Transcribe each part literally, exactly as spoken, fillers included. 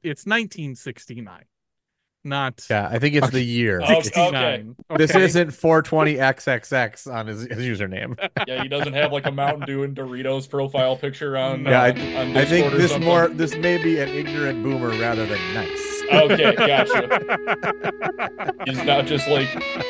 it's nineteen sixty-nine, not Yeah, I think it's the year. Okay. sixty-nine. Okay. This Okay. isn't four twenty X X X on his, his username. Yeah, he doesn't have like a Mountain Dew and Doritos profile picture on. No. Yeah, uh, I, on I think Discord or this something. more this may be an ignorant boomer rather than nice. Okay, gotcha. He's not just like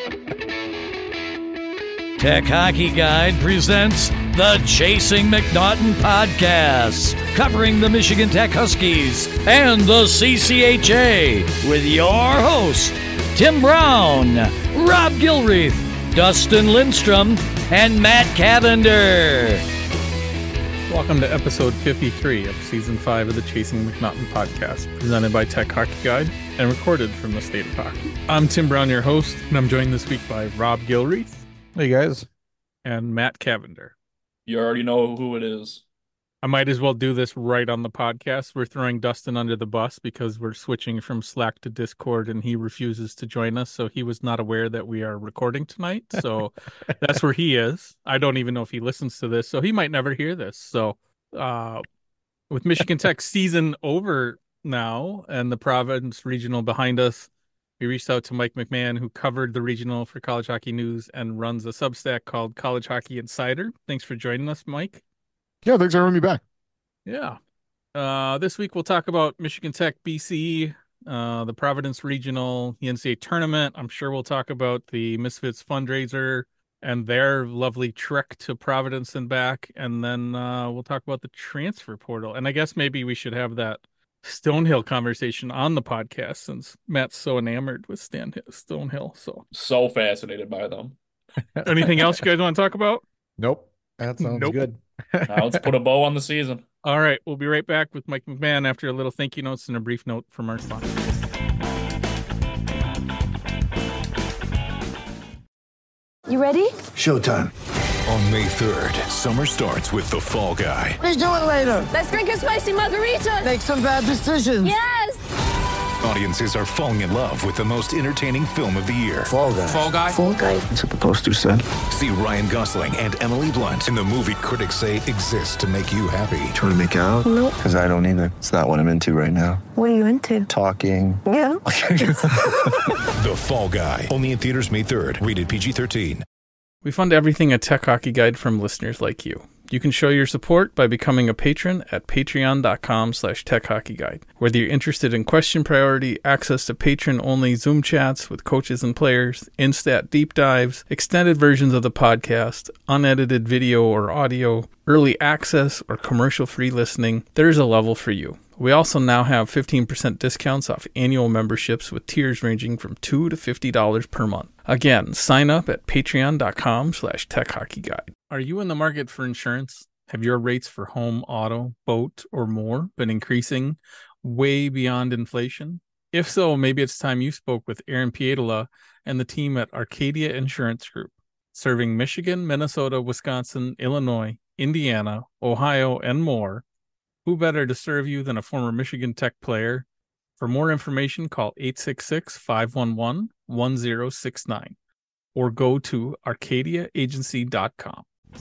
Tech Hockey Guide presents the Chasing McNaughton podcast, covering the Michigan Tech Huskies and the C C H A with your host, Tim Brown, Rob Gilreath, Dustin Lindstrom, and Matt Cavender. Welcome to episode fifty-three of season five of the Chasing McNaughton podcast, presented by Tech Hockey Guide and recorded from the state of hockey. I'm Tim Brown, your host, and I'm joined this week by Rob Gilreath. Hey guys. And Matt Cavender. you already know who it is. I might as well do this right on the podcast. We're throwing Dustin under the bus because we're switching from Slack to Discord and he refuses to join us. So he was not aware that we are recording tonight. So that's where he is. I don't even know if he listens to this. So he might never hear this. So uh, with Michigan Tech season over now and the Providence Regional behind us, we reached out to Mike McMahon, who covered the regional for College Hockey News and runs a Substack called College Hockey Insider. Thanks for joining us, Mike. Yeah, thanks for having me back. Yeah. Uh, this week we'll talk about Michigan Tech, B C, uh, the Providence Regional, the N C A A tournament. I'm sure we'll talk about the Misfits fundraiser and their lovely trek to Providence and back. And then uh, we'll talk about the transfer portal. And I guess maybe we should have that Stonehill conversation on the podcast since Matt's so enamored with Stan Stonehill. So, So fascinated by them. anything else you guys want to talk about? Nope. That sounds Nope. good. Now let's put a bow on the season. All right, we'll be right back with Mike McMahon after a little thank you notes and a brief note from our sponsor. You ready? Showtime. On May third, summer starts with The Fall Guy. Let's do it later. Let's drink a spicy margarita. Make some bad decisions. Yes. Audiences are falling in love with the most entertaining film of the year. Fall guy. Fall Guy. Fall guy. That's what the poster said. See Ryan Gosling and Emily Blunt in the movie critics say exists to make you happy. Trying to make it out? Nope. Because I don't either. It's not what I'm into right now. What are you into? Talking. Yeah. The Fall Guy. Only in theaters May third. Rated P G thirteen. We fund everything a Tech Hockey Guide from listeners like you. You can show your support by becoming a patron at patreon.com slash techhockeyguide. Whether you're interested in question priority, access to patron-only Zoom chats with coaches and players, Instat deep dives, extended versions of the podcast, unedited video or audio, early access, or commercial-free listening, there's a level for you. We also now have fifteen percent discounts off annual memberships with tiers ranging from two dollars to fifty dollars per month. Again, sign up at patreon.com slash techhockeyguide. Are you in the market for insurance? Have your rates for home, auto, boat, or more been increasing way beyond inflation? If so, maybe it's time you spoke with Aaron Pietola and the team at Arcadia Insurance Group, serving Michigan, Minnesota, Wisconsin, Illinois, Indiana, Ohio, and more. Who better to serve you than a former Michigan Tech player? For more information, call eight six six, five one one, one zero six nine or go to arcadia agency dot com.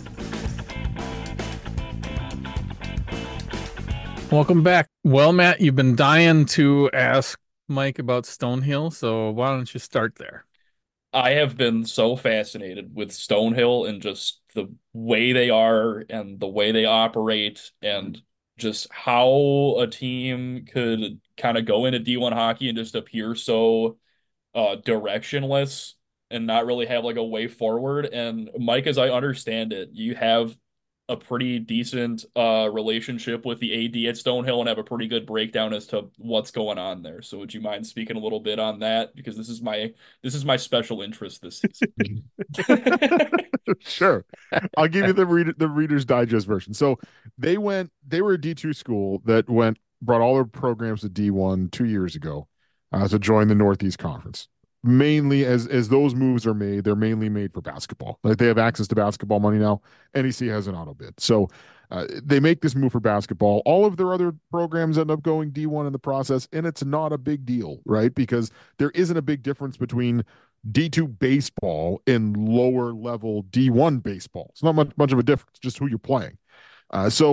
Welcome back. Well, Matt, you've been dying to ask Mike about Stonehill, so why don't you start there? I have been so fascinated with Stonehill and just the way they are and the way they operate and just how a team could kind of go into D one hockey and just appear so uh, directionless and not really have like a way forward. And Mike, as I understand it, you have a pretty decent uh, relationship with the A D at Stonehill and have a pretty good breakdown as to what's going on there. So would you mind speaking a little bit on that? Because this is my this is my special interest this season. Sure. I'll give you the reader, the Reader's Digest version. So they went, they were a D two school that went, brought all their programs to D one two years ago uh, to join the Northeast Conference. Mainly as as those moves are made, they're mainly made for basketball. Like they have access to basketball money now. N E C has an auto bid. So uh, they make this move for basketball. All of their other programs end up going D one in the process, and it's not a big deal, right? Because there isn't a big difference between D two baseball and lower level D one baseball. It's not much, much of a difference, just who you're playing. Uh, so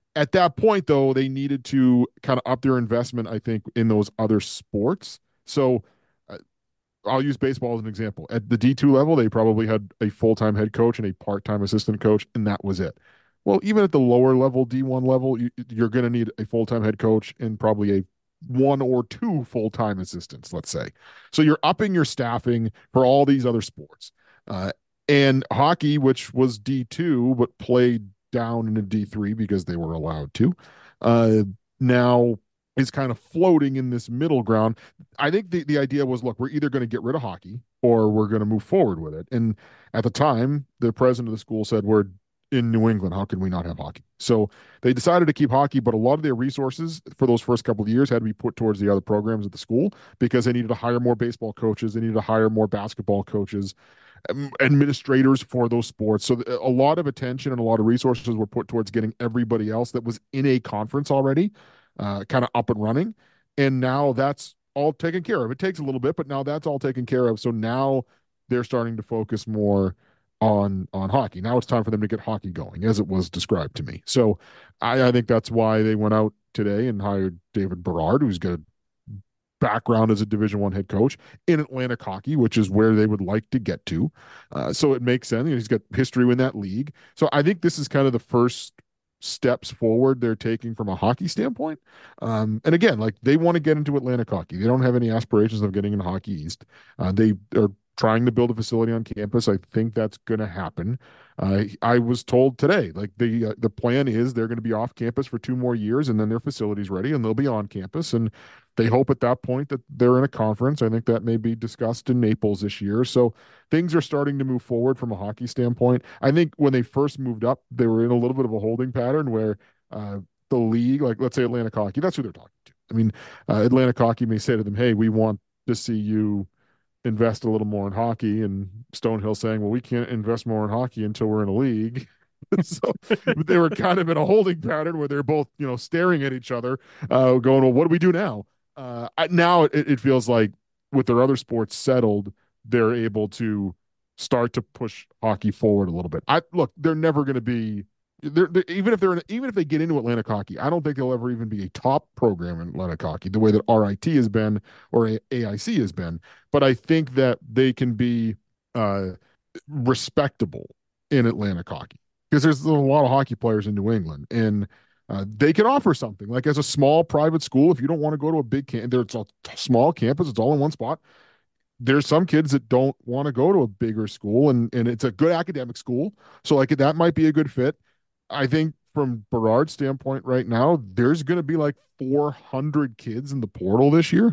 At that point, though, they needed to kind of up their investment, I think, in those other sports. So uh, I'll use baseball as an example. At the D two level, they probably had a full-time head coach and a part-time assistant coach, and that was it. Well, even at the lower level, D one level, you, you're going to need a full-time head coach and probably a one or two full-time assistants, let's say. So you're upping your staffing for all these other sports. Uh, and hockey, which was D two, but played down into D three because they were allowed to, uh, now is kind of floating in this middle ground. I think the, the idea was, look, we're either going to get rid of hockey or we're going to move forward with it. And at the time, the president of the school said, we're in New England. How can we not have hockey? So they decided to keep hockey, but a lot of their resources for those first couple of years had to be put towards the other programs at the school because they needed to hire more baseball coaches. They needed to hire more basketball coaches, administrators for those sports. So a lot of attention and a lot of resources were put towards getting everybody else that was in a conference already uh, kind of up and running. And now that's all taken care of. It takes a little bit, but now that's all taken care of. So now they're starting to focus more on on hockey. Now it's time for them to get hockey going, as it was described to me. So I, I think that's why they went out today and hired David Berard, who's got a background as a Division One head coach in Atlantic hockey, which is where they would like to get to. Uh, so it makes sense. You know, he's got history in that league. So I think this is kind of the first steps forward they're taking from a hockey standpoint. Um, and again, like they want to get into Atlantic hockey. They don't have any aspirations of getting into Hockey East. Uh, they are trying to build a facility on campus. I think that's going to happen. Uh, I was told today, like the uh, the plan is they're going to be off campus for two more years, and then their facility's ready, and they'll be on campus. And they hope at that point that they're in a conference. I think that may be discussed in Naples this year. So things are starting to move forward from a hockey standpoint. I think when they first moved up, they were in a little bit of a holding pattern where uh, the league, like let's say Atlantic Hockey, that's who they're talking to. I mean, uh, Atlantic Hockey may say to them, hey, we want to see you invest a little more in hockey, and Stonehill saying, well, we can't invest more in hockey until we're in a league. So they were kind of in a holding pattern where they're both, you know, staring at each other, uh, going, well, what do we do now? Uh, now it, it feels like with their other sports settled, they're able to start to push hockey forward a little bit. I look, they're never going to be they're, they're, even if they're in, even if they get into Atlantic hockey, I don't think they'll ever even be a top program in Atlantic hockey the way that R I T has been or A I C has been. But I think that they can be uh, respectable in Atlantic hockey because there's a lot of hockey players in New England, and uh, they can offer something. Like as a small private school, if you don't want to go to a big camp, there's a small campus, it's all in one spot. There's some kids that don't want to go to a bigger school, and and it's a good academic school, so like that might be a good fit. I think from Berard's standpoint right now, there's going to be like four hundred kids in the portal this year.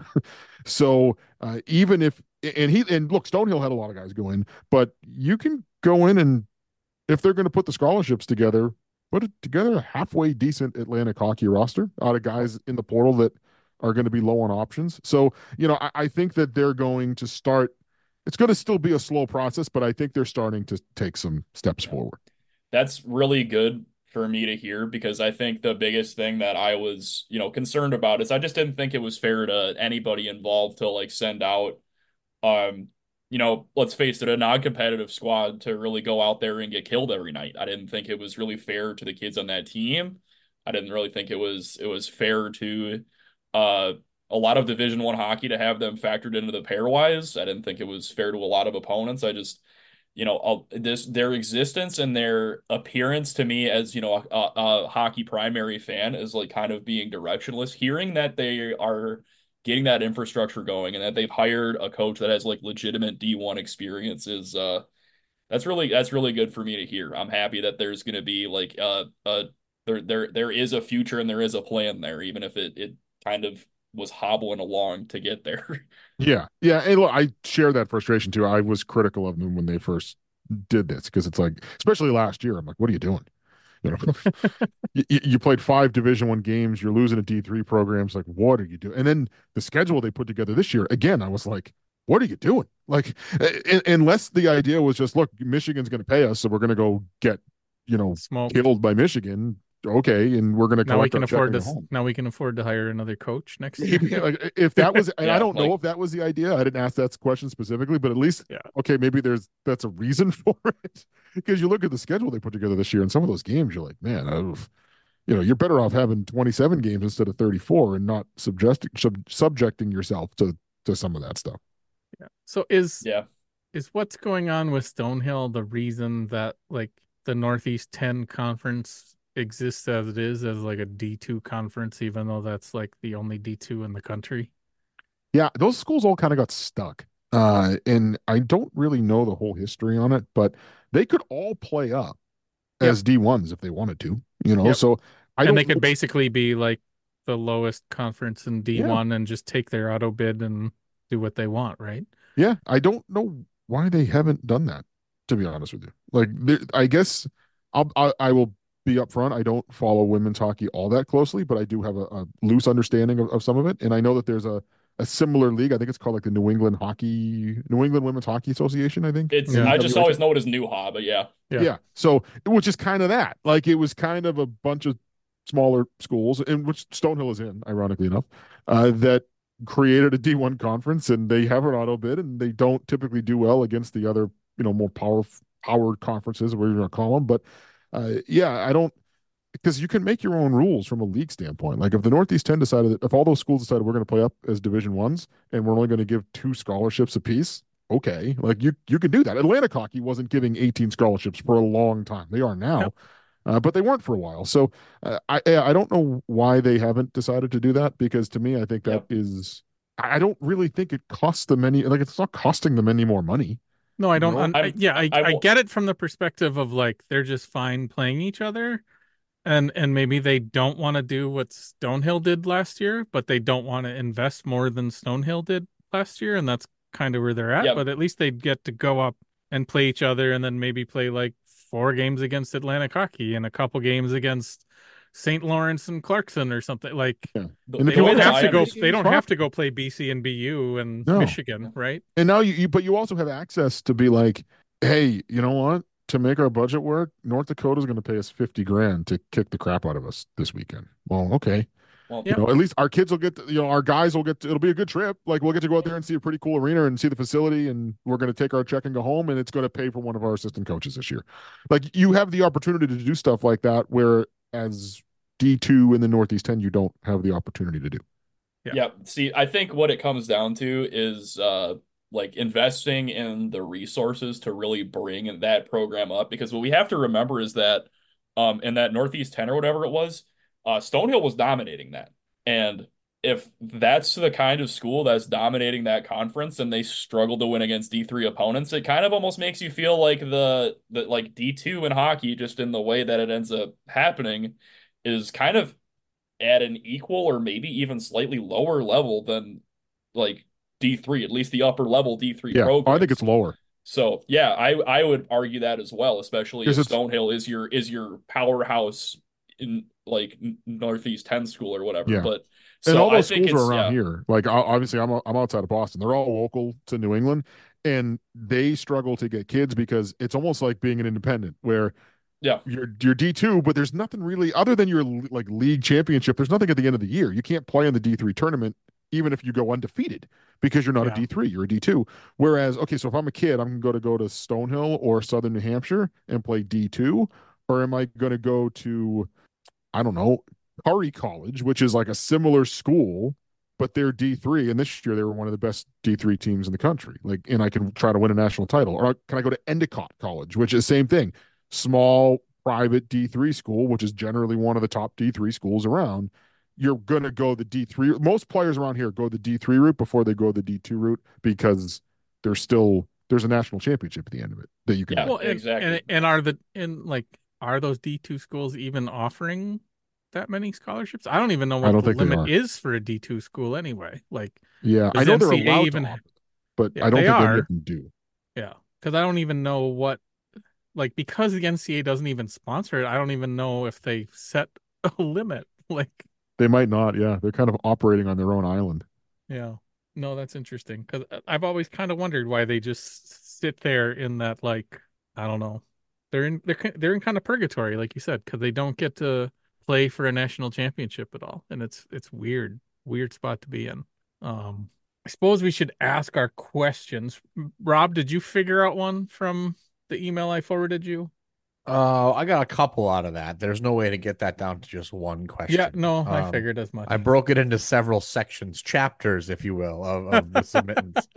So uh, even if, and he, and look, Stonehill had a lot of guys go in, but you can go in and if they're going to put the scholarships together, put it together a halfway decent Atlantic hockey roster out of guys in the portal that are going to be low on options. So, you know, I, I think that they're going to start, it's going to still be a slow process, but I think they're starting to take some steps forward. That's really good for me to hear because I think the biggest thing that I was, you know, concerned about is I just didn't think it was fair to anybody involved to like send out, um, you know, let's face it, a non-competitive squad to really go out there and get killed every night. I didn't think it was really fair to the kids on that team. I didn't really think it was it was fair to uh, a lot of Division One hockey to have them factored into the pairwise. I didn't think it was fair to a lot of opponents. I just you know, I'll, this their existence and their appearance to me as, you know, a, a hockey primary fan is like kind of being directionless. Hearing that they are getting that infrastructure going and that they've hired a coach that has like legitimate D one experience is uh that's really that's really good for me to hear. I'm happy that there's going to be like uh uh there there there is a future and there is a plan there, even if it it kind of was hobbling along to get there. Yeah. Yeah. And look, I share that frustration too. I was critical of them when they first did this because it's like, especially last year, I'm like, what are you doing? You know, you, you played five Division One games. You're losing a D three programs. Like, what are you doing? And then the schedule they put together this year, again, I was like, what are you doing? Like, unless the idea was just, look, Michigan's going to pay us, so we're going to go get, you know, Smoke. killed by Michigan. Okay, and we're going to now we can afford to now we can afford to hire another coach next year. Yeah, like, if that was, and yeah, I don't like, know if that was the idea. I didn't ask that question specifically, but at least, yeah. Okay, maybe there's that's a reason for it because you look at the schedule they put together this year, and some of those games, you're like, man, I've, you know, you're better off having twenty-seven games instead of thirty-four and not subjecting sub, subjecting yourself to to some of that stuff. Yeah. So is Yeah. is what's going on with Stonehill the reason that like the Northeast ten conference exists as it is, as like a D two conference, even though that's like the only D two in the country? Yeah, those schools all kind of got stuck. Uh, and I don't really know the whole history on it, but they could all play up Yep. as D ones if they wanted to, you know. Yep. So I and don't they could know- basically be like the lowest conference in D one and just take their auto bid and do what they want, right? Yeah, I don't know why they haven't done that, to be honest with you. Like, there- I guess I'll, I, I will be upfront. I don't follow women's hockey all that closely, but I do have a, a loose understanding of, of some of it. And I know that there's a, a similar league. I think it's called like the New England Hockey, New England Women's Hockey Association, I think. It's Yeah. I just always know it as Nuha, but yeah. Yeah. Yeah. So, which is kind of that. Like, it was kind of a bunch of smaller schools, in which Stonehill is in, ironically enough, uh, that created a D one conference, and they have an auto bid, and they don't typically do well against the other, you know, more power powered conferences, whatever you want to call them. But uh, yeah, I don't, because you can make your own rules from a league standpoint. Like, if the Northeast ten decided that, if all those schools decided we're going to play up as Division Ones and we're only going to give two scholarships apiece, okay, like you you can do that. Atlantic Hockey wasn't giving eighteen scholarships for a long time. They are now. Yep. Uh, but they weren't for a while. So uh, I I don't know why they haven't decided to do that, because to me, I think that Yep. is, I don't really think it costs them any, like, it's not costing them any more money. No, I don't. No, un- I, I'm- yeah, I, I I will- get it from the perspective of like they're just fine playing each other, and and maybe they don't want to do what Stonehill did last year, but they don't want to invest more than Stonehill did last year, and that's kind of where they're at. Yep. But at least they'd get to go up and play each other, and then maybe play like four games against Atlantic Hockey and a couple games against Saint Lawrence and Clarkson or something like. Yeah. The, And They if you don't want have I to go. understand- They don't Proper. have to go play B C and B U and No. Michigan, right? And now you, you, but you also have access to be like, hey, you know what? To make our budget work, North Dakota's going to pay us fifty grand to kick the crap out of us this weekend. Well, okay. Well, Yep. You know, at least our kids will get, to, you know, our guys will get, to, it'll be a good trip. Like, we'll get to go out there and see a pretty cool arena and see the facility, and we're going to take our check and go home, and it's going to pay for one of our assistant coaches this year. Like, you have the opportunity to do stuff like that, where as D two in the Northeast ten, you don't have the opportunity to do. Yeah. Yeah. See, I think what it comes down to is uh like investing in the resources to really bring that program up, because what we have to remember is that um in that Northeast ten or whatever it was, uh Stonehill was dominating that. And if that's the kind of school that's dominating that conference and they struggle to win against D three opponents, it kind of almost makes you feel like the the like D two in hockey, just in the way that it ends up happening, is kind of at an equal or maybe even slightly lower level than like D three, at least the upper level D three Yeah, program. I think it's lower. So yeah, I I would argue that as well, especially if Because it's- Stonehill is your is your powerhouse in like n- Northeast ten school or whatever. Yeah. But And so all those I think schools are it's around yeah, here. Like, o- obviously, I'm I'm outside of Boston. They're all local to New England, and they struggle to get kids because it's almost like being an independent, where Yeah. you're you're D two, but there's nothing really other than your like league championship. There's nothing at the end of the year. You can't play in the D three tournament even if you go undefeated, because you're not Yeah. a D three, you're a D two. Whereas, okay, so if I'm a kid, I'm going to go to Stonehill or Southern New Hampshire and play D two, or am I going to go to, I don't know, Curry College, which is like a similar school, but they're D three, and this year they were one of the best D three teams in the country. Like, and I can try to win a national title. Or can I go to Endicott College, which is the same thing, small private D three school, which is generally one of the top D three schools around. You're going to go the D three. Most players around here go the D three route before they go the D two route, because there's still there's a national championship at the end of it that you can. Yeah. win. Well, and, exactly. And, and are the and like are those D two schools even offering that many scholarships? I don't even know I what don't the think they limit are. is for a D two school anyway. Like, Yeah, I does know they're N C A allowed even- to, offer, but Yeah, I don't they think any are. of them do. yeah, because I don't even know what, like, because the N C A A doesn't even sponsor it. I don't even know if they set a limit. Like, They might not. Yeah, they're kind of operating on their own island. yeah, no, that's interesting, because I've always kind of wondered why they just sit there in that, like, I don't know, they're in they're ki- they're in kind of purgatory, like you said, because they don't get to play for a national championship at all, and it's it's weird, weird spot to be in. Um, I suppose we should ask our questions. Rob, did you figure out one from the email I forwarded you? Uh, I got a couple out of that. There's no way to get that down to just one question. Yeah, no, I Um, figured as much. I broke it into several sections, chapters, if you will, of, of the submittance.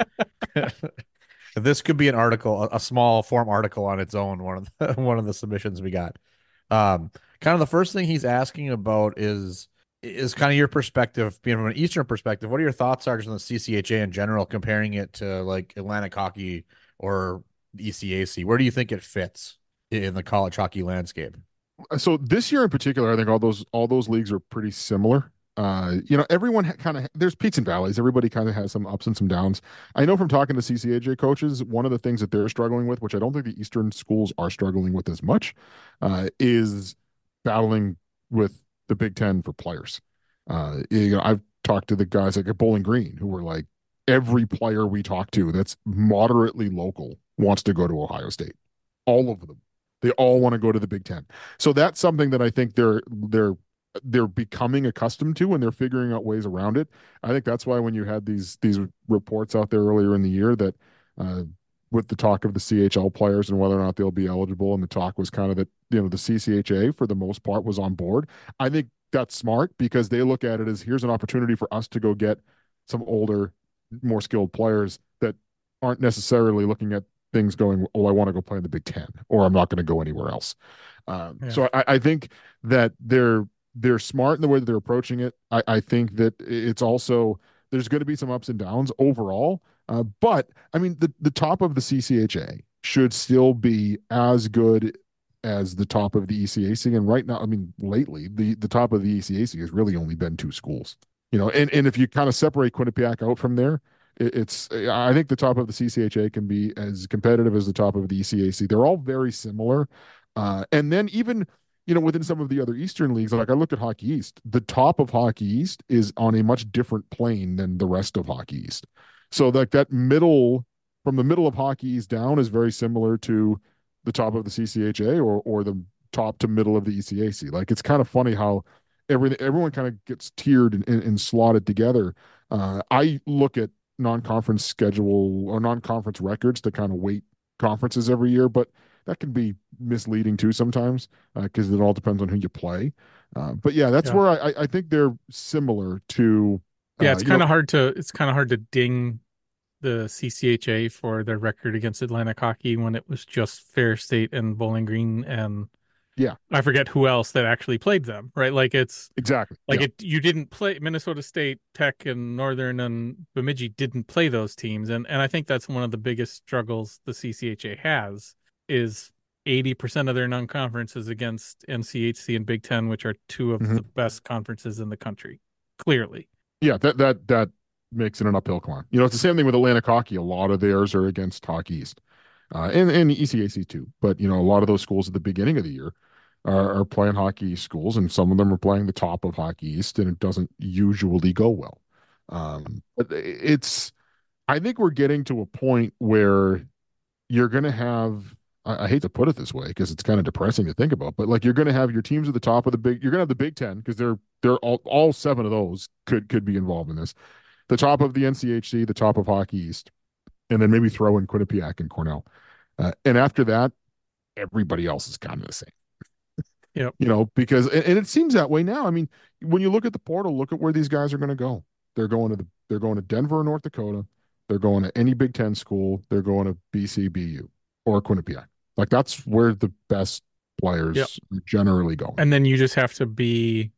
This could be an article, a, a small form article on its own. One of the one of the submissions we got. Um, kind of the first thing he's asking about is is kind of your perspective, being from an Eastern perspective. What are your thoughts are just on the C C H A in general, comparing it to like Atlantic hockey or E C A C? Where do you think it fits in the college hockey landscape? So this year in particular, I think all those all those leagues are pretty similar. Uh, you know, everyone ha- kind of there's peaks and valleys. Everybody kind of has some ups and some downs. I know from talking to C C H A coaches, one of the things that they're struggling with, which I don't think the Eastern schools are struggling with as much, uh, is battling with the Big Ten for players. Uh, you know, I've talked to the guys like at Bowling Green who were like, every player we talk to that's moderately local wants to go to Ohio State. All of them. They all want to go to the Big Ten. So that's something that I think they're they're they're becoming accustomed to, and they're figuring out ways around it. I think that's why when you had these these reports out there earlier in the year that uh, with the talk of the C H L players and whether or not they'll be eligible, and the talk was kind of that, you know, the C C H A for the most part was on board. I think that's smart because they look at it as, here's an opportunity for us to go get some older, more skilled players that aren't necessarily looking at things going, oh, I want to go play in the Big Ten, or I'm not going to go anywhere else. Um, Yeah. So I, I think that they're they're smart in the way that they're approaching it. I, I think that it's also, there's going to be some ups and downs overall. Uh, but I mean, the the top of the C C H A should still be as good as the top of the E C A C. And right now, I mean, lately, the the top of the E C A C has really only been two schools. You know, and and if you kind of separate Quinnipiac out from there, it's, I think the top of the C C H A can be as competitive as the top of the E C A C. They're all very similar. Uh, and then even, you know, within some of the other Eastern leagues, like I look at Hockey East, the top of Hockey East is on a much different plane than the rest of Hockey East. So like that middle, from the middle of Hockey East down is very similar to the top of the C C H A or or the top to middle of the E C A C. Like it's kind of funny how everything everyone kind of gets tiered and, and, and slotted together. Uh, I look at non-conference schedule or non-conference records to kind of weight conferences every year, but that can be misleading too sometimes because uh, it all depends on who you play. Uh, but yeah, that's Yeah. where I, I think they're similar to. Uh, Yeah, it's you kind know, of hard to it's kind of hard to ding the C C H A for their record against Atlantic hockey when it was just Fair State and Bowling Green and Yeah. I forget who else that actually played them, right? Like it's exactly like yeah. it you didn't play Minnesota State, Tech, and Northern and Bemidji didn't play those teams, and and I think that's one of the biggest struggles the C C H A has is eighty percent of their non-conferences against N C H C and Big Ten, which are two of Mhm. the best conferences in the country, clearly. Yeah, that that that makes it an uphill climb. You know, it's the same thing with Atlantic hockey. A lot of theirs are against Hockey East, uh, and and E C A C too. But you know, a lot of those schools at the beginning of the year are, are playing Hockey East schools, and some of them are playing the top of Hockey East, and it doesn't usually go well. Um, but it's, I think we're getting to a point where you're going to have. I, I hate to put it this way because it's kind of depressing to think about, but like you're going to have your teams at the top of the big. You're going to have the Big Ten because they're they're all all seven of those could could be involved in this. The top of the N C H C, the top of Hockey East, and then maybe throw in Quinnipiac and Cornell. Uh, and after that, everybody else is kind of the same. Yep. You know, because and, and it seems that way now. I mean, when you look at the portal, look at where these guys are going to go. They're going to the they're going to Denver or North Dakota. They're going to any Big Ten school. They're going to B C, B U, or Quinnipiac. Like that's where the best players Yep. are generally going. And then you just have to be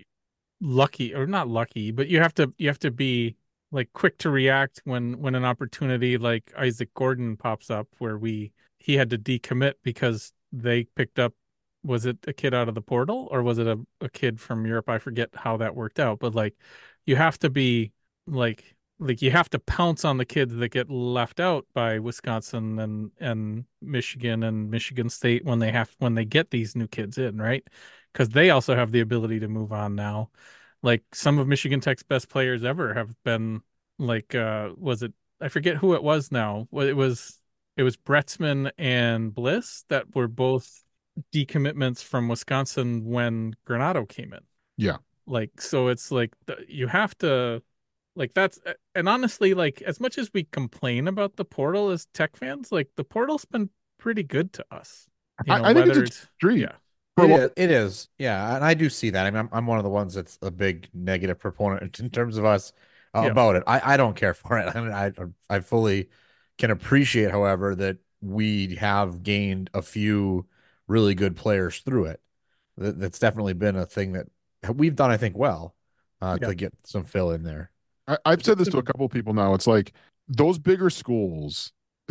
lucky, or not lucky, but you have to you have to be like quick to react when when an opportunity like Isaac Gordon pops up where we he had to decommit because they picked up, was it a kid out of the portal or was it a, a kid from Europe? I forget how that worked out, but like you have to be like like you have to pounce on the kids that get left out by Wisconsin and and Michigan and Michigan State when they have when they get these new kids in, right? Because they also have the ability to move on now. Like some of Michigan Tech's best players ever have been like uh was it I forget who it was now. Well, it was it was Bretzman and Bliss that were both decommitments from Wisconsin when Granado came in. Yeah. Like so it's like the, you have to like that's and honestly like as much as we complain about the portal as Tech fans, like the portal's been pretty good to us. You know, I, I think it's whether a treat. yeah. For a It lot- is, it is, yeah, and I do see that. I mean, I'm, I'm one of the ones that's a big negative proponent in terms of us uh, Yeah. about it. I, I don't care for it. I mean, I I fully can appreciate, however, that we have gained a few really good players through it. That, that's definitely been a thing that we've done, I think, well uh, Yeah. to get some fill in there. I, I've said this to a couple of people now. It's like those bigger schools,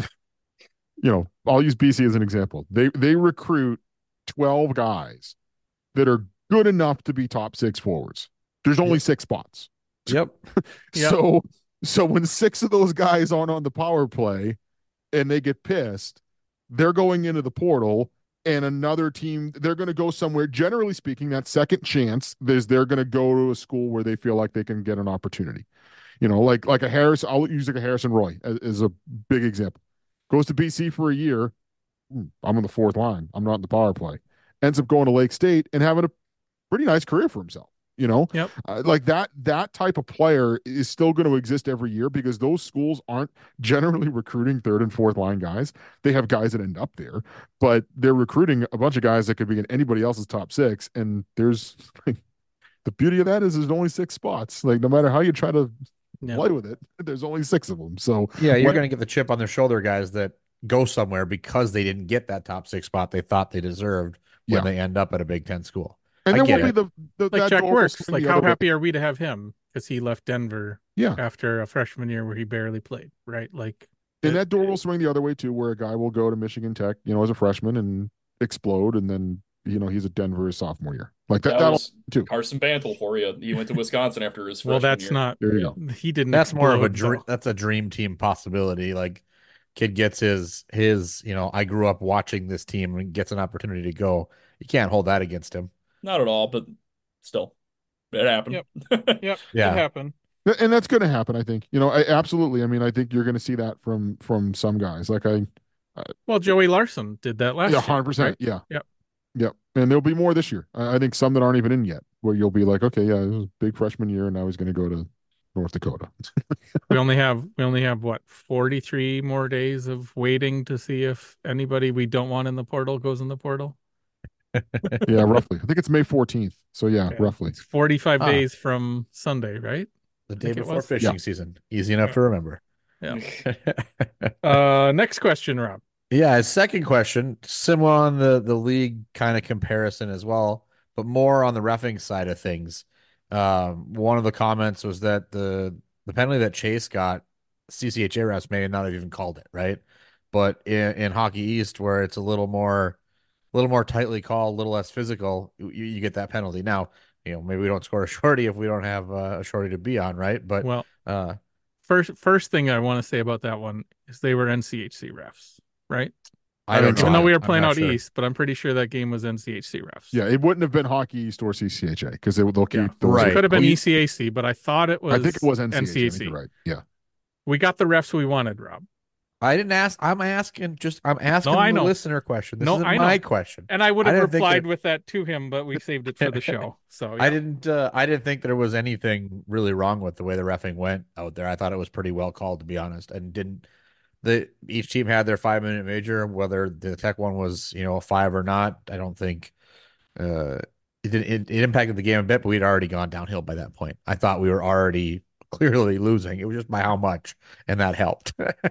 you know, I'll use B C as an example. They they recruit twelve guys that are good enough to be top six forwards. There's only six spots. Yep. Yep. So so when six of those guys aren't on the power play and they get pissed, they're going into the portal and another team, they're going to go somewhere. Generally speaking, that second chance is they're going to go to a school where they feel like they can get an opportunity. You know, like like a Harris, I'll use like a Harrison Roy as, as a big example. Goes to B C for a year. I'm on the fourth line. I'm not in the power play. Ends up going to Lake State and having a pretty nice career for himself. You know, Yep. uh, like that that type of player is still going to exist every year because those schools aren't generally recruiting third and fourth line guys. They have guys that end up there, but they're recruiting a bunch of guys that could be in anybody else's top six. And there's like, the beauty of that is there's only six spots. Like no matter how you try to Yeah. play with it, there's only six of them. So Yeah, you're when- going to get the chip on their shoulder, guys that go somewhere because they didn't get that top six spot they thought they deserved when Yeah. they end up at a Big Ten school. and I there get will be it. the, the Like that Jack door will Works. swing Like the how other way. happy are we to have him because he left Denver Yeah. after a freshman year where he barely played, right? Like And that door will swing the other way too, where a guy will go to Michigan Tech, you know, as a freshman and explode, and then you know he's a Denver his sophomore year. Like that. That That'll was too. Carson Bantle for you. He went to Wisconsin after his well, freshman that's year. not There you go. he didn't That's more of a explode, dream. though. That's a dream team possibility. Like kid gets his his. You know, I grew up watching this team and gets an opportunity to go. You can't hold that against him. Not at all, but still, it happened. Yep. Yep. Yeah. It happened. Th- And that's going to happen, I think. You know, I, absolutely. I mean, I think you're going to see that from from some guys. Like I, Well, Joey Larson did that last yeah, year. hundred percent. right? Yeah. Yep. Yep. And there'll be more this year. I, I think some that aren't even in yet, where you'll be like, okay, yeah, this was a big freshman year, and now he's going to go to North Dakota. We only have we only have what forty-three more days of waiting to see if anybody we don't want in the portal goes in the portal. Yeah, roughly. I think it's May fourteenth. So yeah, Yeah. roughly. It's forty-five Ah. days from Sunday, right? The I day think it before was. fishing Yeah. season. Easy enough Yeah. to remember. Yeah. Uh, next question, Rob. Yeah, his second question, similar on the the league kind of comparison as well, but more on the reffing side of things. Um, one of the comments was that the the penalty that Chase got, C C H A refs may not have even called it, right? But in, in Hockey East, where it's a little more, a little more tightly called, a little less physical, you, you get that penalty. Now, you know, maybe we don't score a shorty if we don't have uh, a shorty to be on, right? But Well, uh, first first thing I want to say about that one is they were N C H C refs, right? I don't know. Even though we were I'm playing not out sure. east, but I'm pretty sure that game was N C H C refs. Yeah, it wouldn't have been Hockey East or C C H A because they, they'll keep Yeah. those. Right. It could have been Well, you- E C A C, but I thought it was I think it was N C H A. I N C H think C. you're right. Yeah. We got the refs we wanted, Rob. I didn't ask. I'm asking just. I'm asking No, I the know. listener question. This No, isn't I my know. question. And I would I have didn't think replied that- with that to him, but we saved it for the show. So I yeah. didn't. Uh, I didn't think there was anything really wrong with the way the reffing went out there. I thought it was pretty well called, to be honest. And didn't the each team had their five minute major, whether the Tech one was you know a five or not. I don't think uh, it did. It, it impacted the game a bit, but we'd already gone downhill by that point. I thought we were already clearly losing. It was just by how much, and that helped.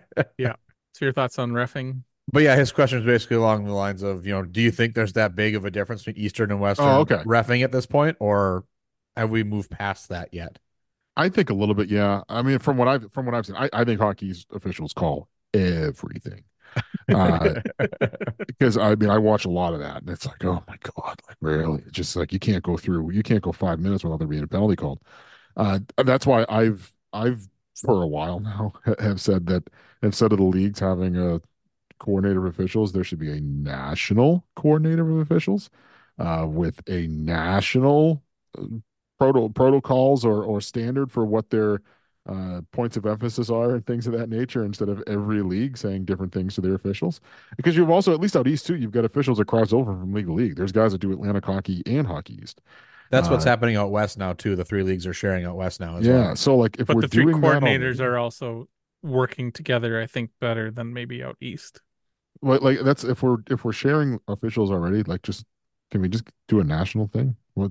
So your thoughts on reffing? But yeah, his question is basically along the lines of, you know, do you think there's that big of a difference between Eastern and Western Oh, okay. reffing at this point, or have we moved past that yet? I think a little bit, yeah. I mean, from what I've from what I've seen, I, I think hockey's officials call everything. Uh, because I mean, I watch a lot of that, and it's like, oh my god, like really, it's just like you can't go through, you can't go five minutes without there being a penalty called. Uh, that's why I've I've for a while now ha- have said that instead of the leagues having a coordinator of officials, there should be a national coordinator of officials uh, with a national uh, proto protocols or or standard for what their uh, points of emphasis are and things of that nature, instead of every league saying different things to their officials. Because you've also, at least out east too, you've got officials that cross over from league to league. There's guys that do Atlantic hockey and Hockey East. That's what's Uh, happening out west now too. The three leagues are sharing out west now as Yeah, well. so like if But we're the three doing that coordinators already- are also working together, I think, better than maybe out east. like, like that's if we're if we're sharing officials already, like just can we just do a national thing? What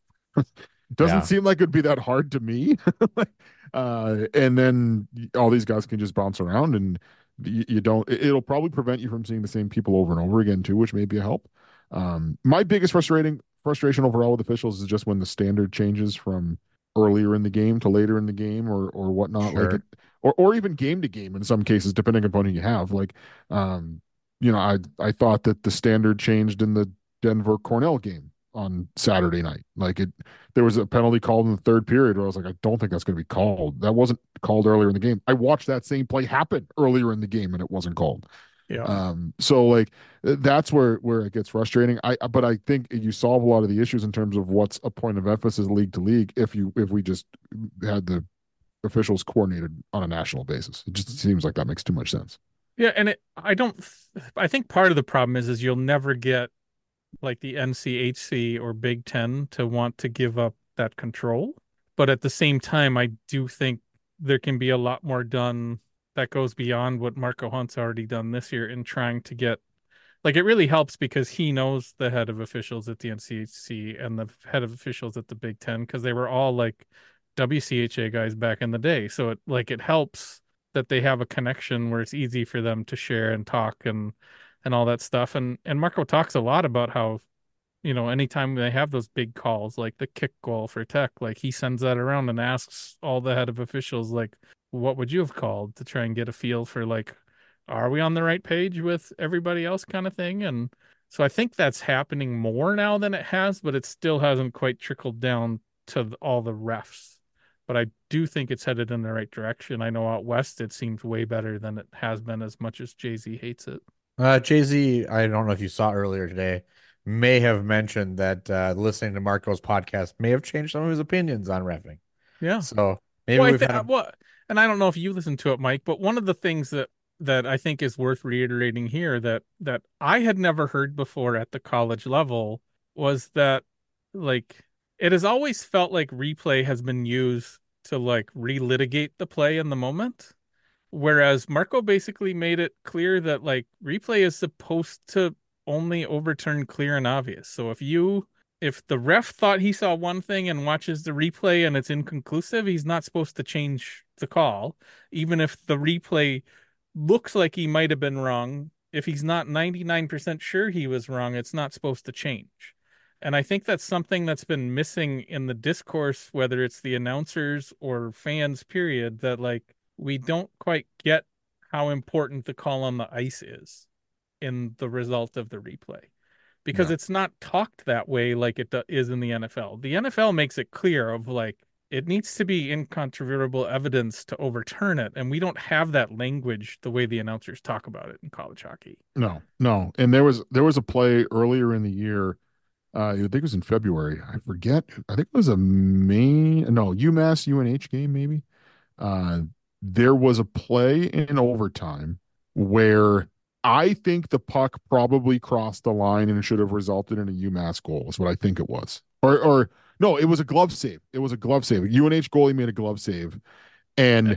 doesn't Yeah. seem like it'd be that hard to me. Like, uh, and then all these guys can just bounce around, and you, you don't. it- It'll probably prevent you from seeing the same people over and over again too, which may be a help. Um, my biggest frustrating frustration overall with officials is just when the standard changes from earlier in the game to later in the game or or whatnot. Like Sure. it, or or even game to game in some cases, depending upon who you have. Like, um, you know, I I thought that the standard changed in the Denver Cornell game on Saturday night. Like it, there was a penalty called in the third period where I was like, I don't think that's going to be called. That wasn't called earlier in the game. I watched that same play happen earlier in the game and it wasn't called. Yeah. Um, so like that's where where it gets frustrating. I but I think you solve a lot of the issues in terms of what's a point of emphasis league to league if you if we just had the officials coordinated on a national basis. It just seems like that makes too much sense. Yeah, and it, I don't. I think part of the problem is is you'll never get like the N C H C or Big Ten to want to give up that control. But at the same time, I do think there can be a lot more done that goes beyond what Marco Hunt's already done this year in trying to get, like, it really helps because he knows the head of officials at the N C H C and the head of officials at the Big Ten because they were all like W C H A guys back in the day. So it like it helps that they have a connection where it's easy for them to share and talk and and all that stuff. And and Marco talks a lot about how, you know, anytime they have those big calls, like the kick goal for Tech, like he sends that around and asks all the head of officials, like, what would you have called to try and get a feel for like, are we on the right page with everybody else kind of thing? And so I think that's happening more now than it has, but it still hasn't quite trickled down to all the refs. But I do think it's headed in the right direction. I know out west it seems way better than it has been, as much as Jay-Z hates it. Uh, Jay-Z, I don't know if you saw earlier today, may have mentioned that uh, listening to Marco's podcast may have changed some of his opinions on reffing. Yeah. So maybe Well, I we've th- had a, well, and I don't know if you listened to it, Mike, but one of the things that that I think is worth reiterating here that that I had never heard before at the college level was that like it has always felt like replay has been used to like relitigate the play in the moment. Whereas Marco basically made it clear that like replay is supposed to only overturn clear and obvious. So if you if the ref thought he saw one thing and watches the replay and it's inconclusive, he's not supposed to change the call, even if the replay looks like he might have been wrong. If he's not ninety-nine percent sure he was wrong, it's not supposed to change. And I think that's something that's been missing in the discourse, whether it's the announcers or fans, period, that like we don't quite get how important the call on the ice is in the result of the replay because No. it's not talked that way like it do- is in the N F L. The N F L makes it clear of like it needs to be incontrovertible evidence to overturn it, and we don't have that language the way the announcers talk about it in college hockey. No, no. And there was there was a play earlier in the year. Uh, I think it was in February. I forget. I think it was a Maine, no, UMass U N H game maybe. Uh, there was a play in overtime where I think the puck probably crossed the line and it should have resulted in a UMass goal. Is what I think it was. Or or no, it was a glove save. It was a glove save. U N H goalie made a glove save, and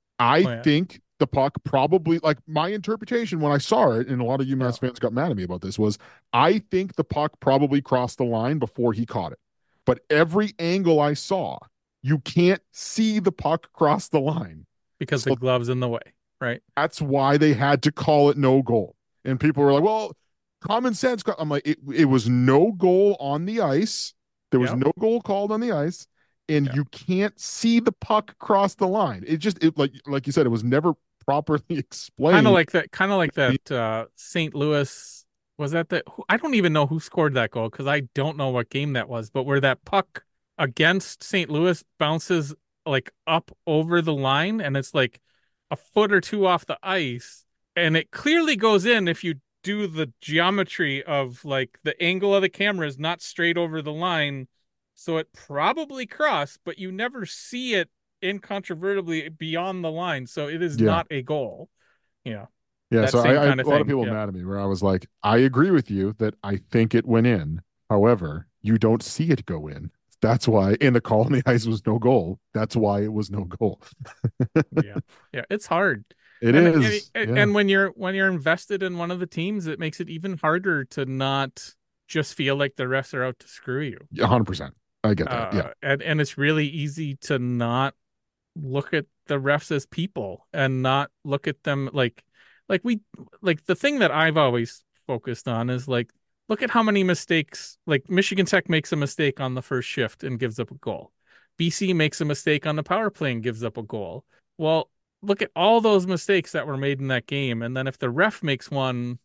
I Oh, yeah. think the puck probably, like my interpretation when I saw it, and a lot of UMass Yeah. fans got mad at me about this, was I think the puck probably crossed the line before he caught it. But every angle I saw, you can't see the puck cross the line. Because So the glove's in the way, right? that's why they had to call it no goal. And people were like, well, common sense. I'm like, it, it was no goal on the ice. There was Yep. no goal called on the ice. And Yeah. you can't see the puck cross the line. It just, it, like like you said, it was never properly explained. Kind of like that. Kind of like that. Uh, Saint Louis was that the? who- I don't even know who scored that goal because I don't know what game that was. But where that puck against Saint Louis bounces like up over the line and it's like a foot or two off the ice, and it clearly goes in if you do the geometry of like the angle of the camera is not straight over the line, so it probably crossed, but you never see it incontrovertibly beyond the line, so it is Yeah. not a goal. Yeah. Yeah, that so same I, I kind a of lot of thing, people yeah. mad at me where I was like, I agree with you that I think it went in. However, you don't see it go in. That's why in the call on the ice was no goal. That's why it was no goal. Yeah. Yeah. It's hard. It and, is. and, yeah. and when you're when you're invested in one of the teams, it makes it even harder to not just feel like the refs are out to screw you. Yeah, one hundred percent. I get that. Yeah. Uh, and and it's really easy to not look at the refs as people and not look at them like like we like the thing that I've always focused on is like look at how many mistakes like Michigan Tech makes a mistake on the first shift and gives up a goal. B C makes a mistake on the power play and gives up a goal. Well, look at all those mistakes that were made in that game, and then if the ref makes one,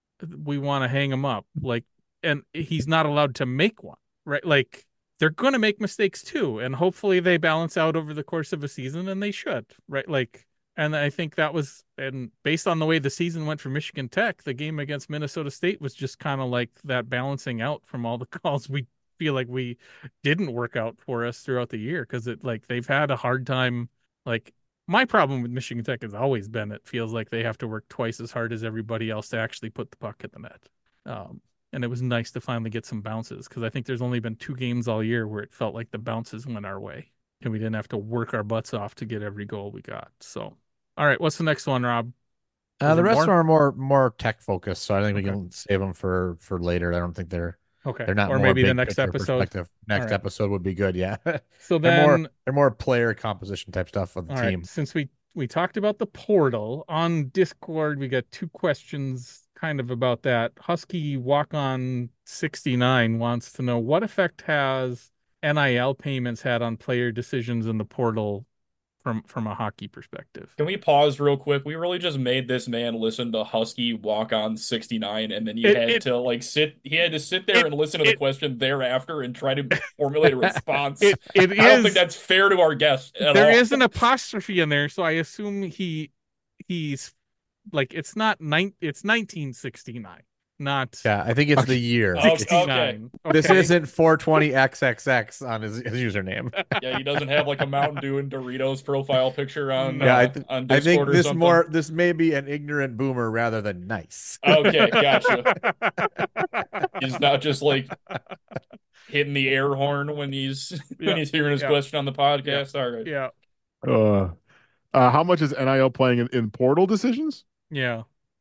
we want to hang him up. Like, and he's not allowed to make one, right? Like, they're going to make mistakes too, and hopefully they balance out over the course of a season, and they should, right? Like, and I think that was, and based on the way the season went for Michigan Tech, the game against Minnesota State was just kind of like that balancing out from all the calls we feel like we didn't work out for us throughout the year because it like they've had a hard time. Like, my problem with Michigan Tech has always been it feels like they have to work twice as hard as everybody else to actually put the puck in the net. Um, and it was nice to finally get some bounces because I think there's only been two games all year where it felt like the bounces went our way and we didn't have to work our butts off to get every goal we got. So, all right, what's the next one, Rob? Uh, Is the there rest more? are more more tech focused, so I think we Okay. can save them for for later. I don't think they're Okay. they're not Or more maybe the big next picture episode. perspective. Next All right. episode would be good. Yeah, So they're then, more they're more player composition type stuff of the all team. right, since we we talked about the portal on Discord, we got two questions kind of about that. Husky Walk On sixty-nine wants to know what effect has N I L payments had on player decisions in the portal from from a hockey perspective. Can we pause real quick? We really just made this man listen to Husky Walk On sixty-nine, and then you It- had it- to like sit. He had to sit there it- and listen to the it- question thereafter and try to formulate a response. It it I don't is think that's fair to our guest at there all. is an apostrophe in there, so I assume he he's like it's not nine it's nineteen sixty-nine, not Yeah, I think it's the year. Okay. sixty-nine. This Okay. isn't four twenty X X X on his, his username. Yeah, he doesn't have like a Mountain Dew and Doritos profile picture on Yeah, uh, I, th- on I Discord think or this something. more this may be an ignorant boomer rather than nice. Okay, gotcha. He's not just like hitting the air horn when he's Yeah, when he's hearing his yeah. question on the podcast. All right. Yeah. Uh, uh, how much is N I L playing in, in portal decisions? Yeah.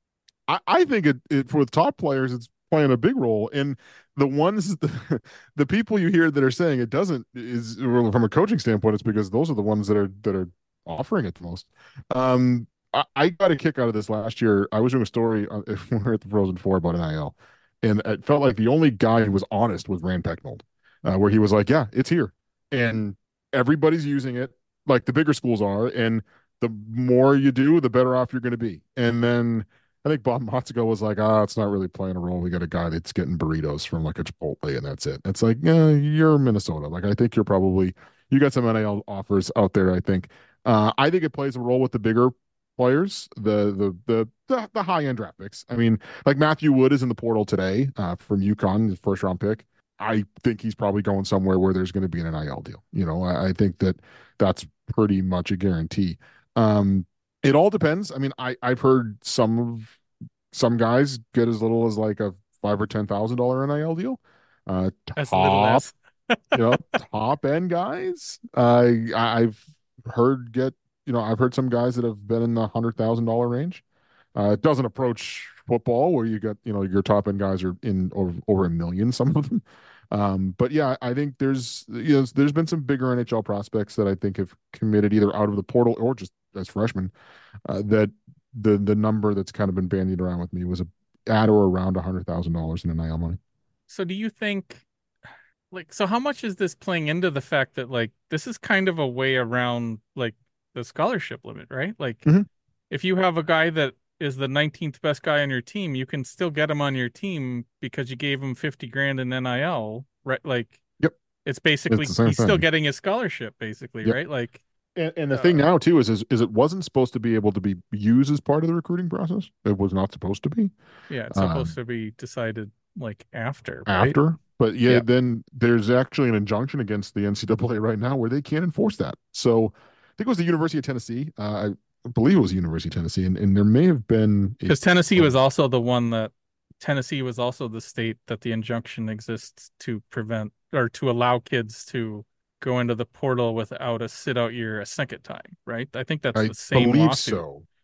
I, I think it, it for the top players, it's playing a big role. And the ones, the, the people you hear that are saying it doesn't is well, from a coaching standpoint, it's because those are the ones that are that are offering it the most. Um, I, I got a kick out of this last year. I was doing a story on, when we were at the Frozen Four about N I L, and it felt like the only guy who was honest was Rand Pecknold, uh, where he was like, "Yeah, it's here, and everybody's using it, like the bigger schools are, and the more you do, the better off you're going to be." And then I think Bob Motzko was like, "Ah, it's not really playing a role. We got a guy that's getting burritos from like a Chipotle, and that's it." It's like, yeah, you're Minnesota. Like, I think you're probably you got some N I L offers out there. I think, uh, I think it plays a role with the bigger players, the the the the, the high end draft picks. I mean, like Matthew Wood is in the portal today uh, from UConn, his first round pick. I think he's probably going somewhere where there's going to be an N I L deal. You know, I, I think that that's pretty much a guarantee. Um, it all depends. I mean, I I've heard some of some guys get as little as like a five or ten thousand dollar N I L deal. Uh, As little top, as. you know, top end guys. Uh, I, I've heard get you know I've heard some guys that have been in the hundred thousand dollar range. Uh, it doesn't approach football where you get you know your top end guys are in over, over a million, some of them. Um, but yeah, I think there's you know there's been some bigger N H L prospects that I think have committed either out of the portal or just as freshmen. Uh, that the the number that's kind of been bandied around with me was a, at or around a hundred thousand dollars in N I L money. So do you think like so how much is this playing into the fact that like this is kind of a way around like the scholarship limit, right? Like Mhm. if you have a guy that is the nineteenth best guy on your team, you can still get him on your team because you gave him fifty grand in N I L, right? Like, Yep. It's basically, It's the same he's still thing. getting his scholarship basically, Yep. right? Like, And, and the thing Uh, now too is, is is it wasn't supposed to be able to be used as part of the recruiting process. It was not supposed to be yeah, it's Um, supposed to be decided like after, right? after. But yeah, Yeah. then there's actually an injunction against the N C double A right now where they can't enforce that. So I think it was the University of Tennessee. Uh, I believe it was the University of Tennessee, and, and there may have been a- Because Tennessee was also the one that Tennessee was also the state that the injunction exists to prevent or to allow kids to go into the portal without a sit out year a second time, right? I think that's I the same believe lawsuit. so.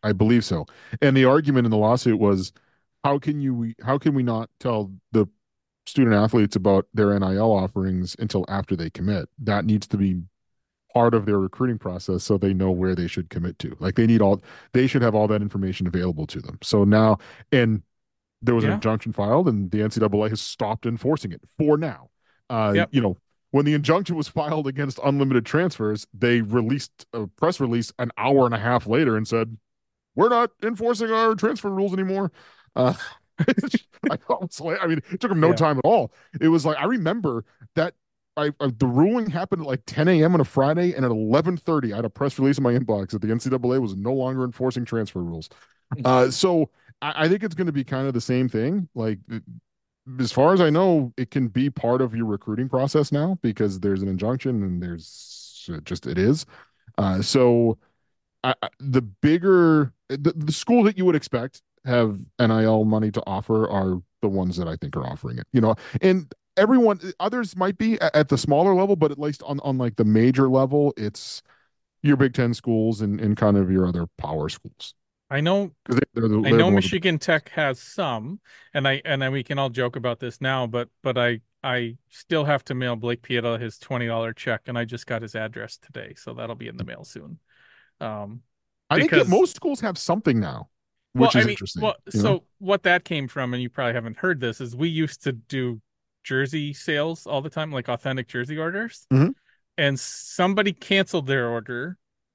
I believe so. And the argument in the lawsuit was, how can you how can we not tell the student athletes about their N I L offerings until after they commit? That needs to be part of their recruiting process so they know where they should commit to. Like they need all they should have all that information available to them. So now, and there was Yeah. an injunction filed, and the N C double A has stopped enforcing it for now. Uh, Yep. You know, when the injunction was filed against unlimited transfers, they released a press release an hour and a half later and said, "We're not enforcing our transfer rules anymore." Uh, I thought it was like, I mean, it took them no Yeah. time at all. It was like I remember that I, I the ruling happened at like ten a.m. on a Friday, and at eleven thirty, I had a press release in my inbox that the N C double A was no longer enforcing transfer rules. Uh, so I, I think it's going to be kind of the same thing. Like, as far as I know, it can be part of your recruiting process now because there's an injunction and there's just it is. Uh, so I, I, the bigger the, the school that you would expect have N I L money to offer are the ones that I think are offering it. You know, and everyone others might be at, at the smaller level, but at least on on like the major level, it's your Big Ten schools and, and kind of your other power schools. I know Because they, they're the, I they're know more the- Michigan Tech has some, and I and then we can all joke about this now, but but I I still have to mail Blake Pieta his twenty dollar check, and I just got his address today, so that'll be in the mail soon. Um, I think because- that most schools have something now, well, which is I mean, interesting. well, you know? so what that came from, and you probably haven't heard this, is we used to do jersey sales all the time, like authentic jersey orders, Mhm. and somebody canceled their order.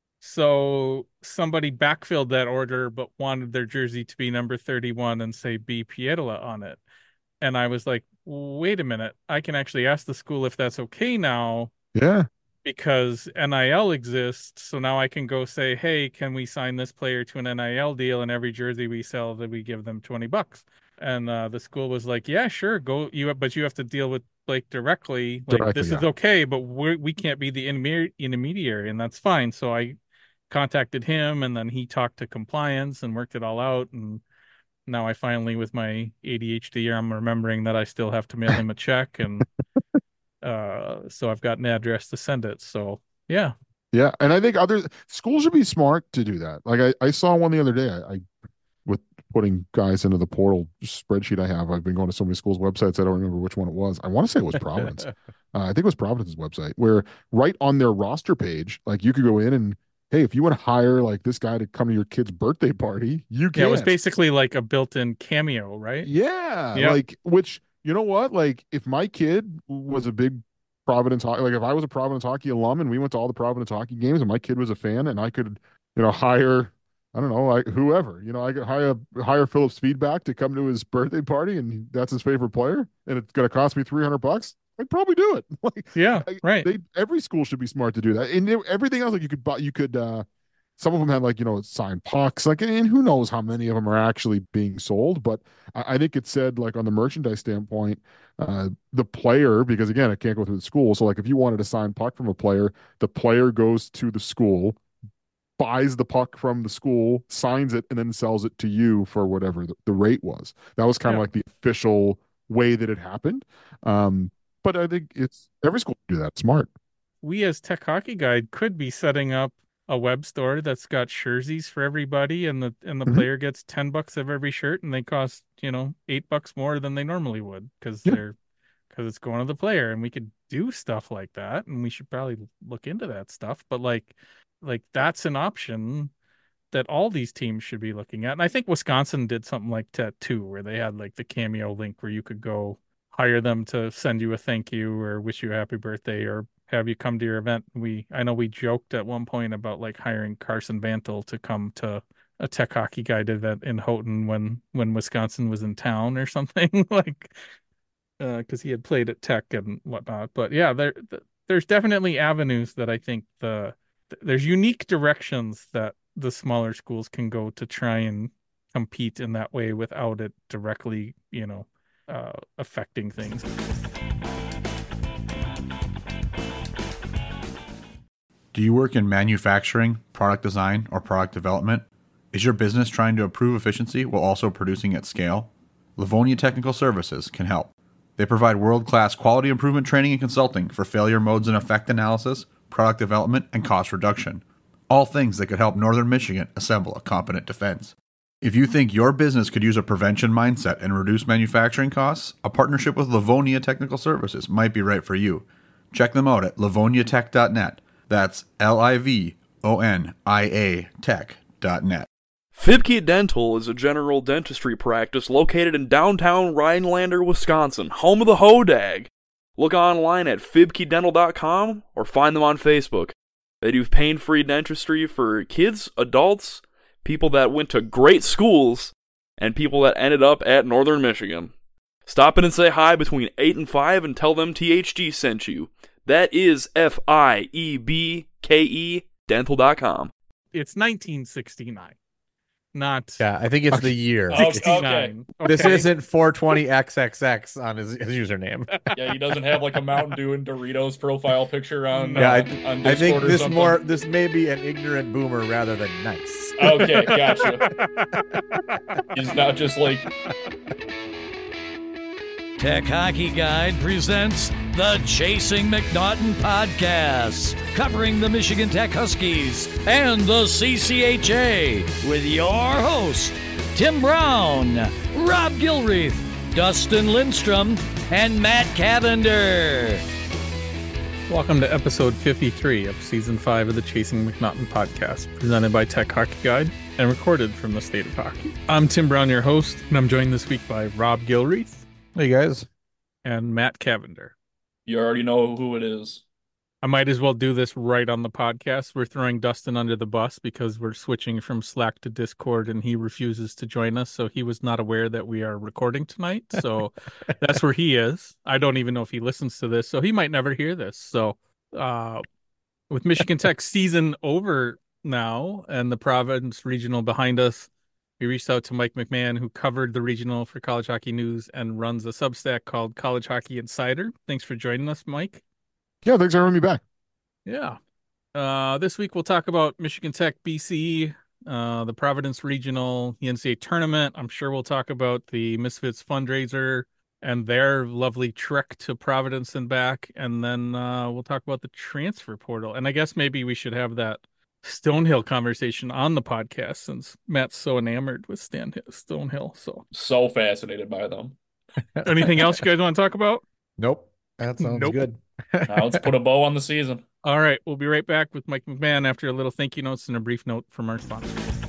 So somebody backfilled that order, but wanted their jersey to be number thirty-one and say B. Pietola on it. And I was like, wait a minute, I can actually ask the school if that's okay now yeah, because N I L exists. So now I can go say, hey, can we sign this player to an N I L deal? And every jersey we sell, that we give them twenty bucks. And uh, the school was like, yeah, sure, go. You, but you have to deal with Blake directly. Like, Directly, this is yeah. okay, but we're, we can't be the interme- intermediary, and that's fine. So I contacted him, and then he talked to compliance and worked it all out. And now I finally, with my A D H D, I'm remembering that I still have to mail him a check, and uh, so I've got an address to send it. So yeah, yeah, and I think other schools should be smart to do that. Like I, I saw one the other day. I, I with putting guys into the portal spreadsheet I have. I've been going to so many schools' websites. I don't remember which one it was. I want to say it was Providence. uh, I think it was Providence's website, where right on their roster page, like you could go in and, hey, if you want to hire like this guy to come to your kid's birthday party, you can. yeah, it was basically like a built-in cameo, right? Yeah, Yep. like which you know what? Like if my kid was a big Providence hockey, like if I was a Providence hockey alum and we went to all the Providence hockey games and my kid was a fan and I could, you know, hire, I don't know, like whoever, you know, I could hire hire Phillips Feedback to come to his birthday party and that's his favorite player and it's going to cost me three hundred bucks. I'd probably do it. Like, Yeah, I- right. They every school should be smart to do that. And there- everything else, like you could buy, you could. uh Some of them had like you know signed pucks, like, and who knows how many of them are actually being sold. But I, I think it said like on the merchandise standpoint, uh the player, because again, it can't go through the school. So like if you wanted to sign puck from a player, the player goes to the school, buys the puck from the school, signs it, and then sells it to you for whatever the, the rate was. That was kind of Yeah. like the official way that it happened. Um, but I think it's every school can do that. Smart. We as Tech Hockey Guide could be setting up a web store that's got jerseys for everybody, and the and the Mhm. player gets ten bucks of every shirt, and they cost, you know, eight bucks more than they normally would because Yeah. they're because it's going to the player, and we could do stuff like that, and we should probably look into that stuff. But like, like that's an option that all these teams should be looking at. And I think Wisconsin did something like that too, where they had like the Cameo link where you could go hire them to send you a thank you or wish you a happy birthday or have you come to your event. We I know we joked at one point about like hiring Carson Vantel to come to a Tech Hockey Guide event in Houghton when when Wisconsin was in town or something like uh because he had played at Tech and whatnot. But yeah, there there's definitely avenues that I think the there's unique directions that the smaller schools can go to try and compete in that way without it directly, you know, uh, affecting things. Do you work in manufacturing, product design, or product development? Is your business trying to improve efficiency while also producing at scale? Livonia Technical Services can help. They provide world-class quality improvement training and consulting for failure modes and effect analysis, product development, and cost reduction. All things that could help Northern Michigan assemble a competent defense. If you think your business could use a prevention mindset and reduce manufacturing costs, a partnership with Livonia Technical Services might be right for you. Check them out at livonia tech dot net. That's L I V O N I A tech dot net. Fibke Dental is a general dentistry practice located in downtown Rhinelander, Wisconsin, home of the Hodag. Look online at fibke dental dot com or find them on Facebook. They do pain-free dentistry for kids, adults, people that went to great schools, and people that ended up at Northern Michigan. Stop in and say hi between eight and five and tell them T H G sent you. That is F I E B K E dental dot com. It's nineteen sixty-nine. Not Yeah, I think it's the year. Okay. sixty-nine. This Okay. isn't four twenty X X X on his, his username. Yeah, he doesn't have like a Mountain Dew and Doritos profile picture on. Yeah, I, uh, on I think Discord or this something. more this may be an ignorant boomer rather than nice. Okay, gotcha. He's not just like Tech Hockey Guide presents the Chasing McNaughton podcast, covering the Michigan Tech Huskies and the C C H A with your host, Tim Brown, Rob Gilreath, Dustin Lindstrom, and Matt Cavender. Welcome to episode fifty-three of season five of the Chasing McNaughton podcast, presented by Tech Hockey Guide and recorded from the state of hockey. I'm Tim Brown, your host, and I'm joined this week by Rob Gilreath. Hey guys. And Matt Cavender. you already know who it is. I might as well do this right on the podcast. We're throwing Dustin under the bus because we're switching from Slack to Discord and he refuses to join us. So he was not aware that we are recording tonight. So that's where he is. I don't even know if he listens to this. So he might never hear this. So uh, with Michigan Tech season over now and the Providence Regional behind us, we reached out to Mike McMahon, who covered the regional for College Hockey News and runs a Substack called College Hockey Insider. Thanks for joining us, Mike. Yeah, thanks for having me back. Yeah. Uh, this week we'll talk about Michigan Tech, B C, uh, the Providence Regional, the N C A A tournament. I'm sure we'll talk about the Misfits fundraiser and their lovely trek to Providence and back. And then uh, we'll talk about the transfer portal. And I guess maybe we should have that Stonehill conversation on the podcast since Matt's so enamored with Stan Stonehill. So, So fascinated by them. anything else you guys want to talk about? Nope. That sounds Nope. good. Now let's put a bow on the season. All right, we'll be right back with Mike McMahon after a little thank you notes and a brief note from our sponsors.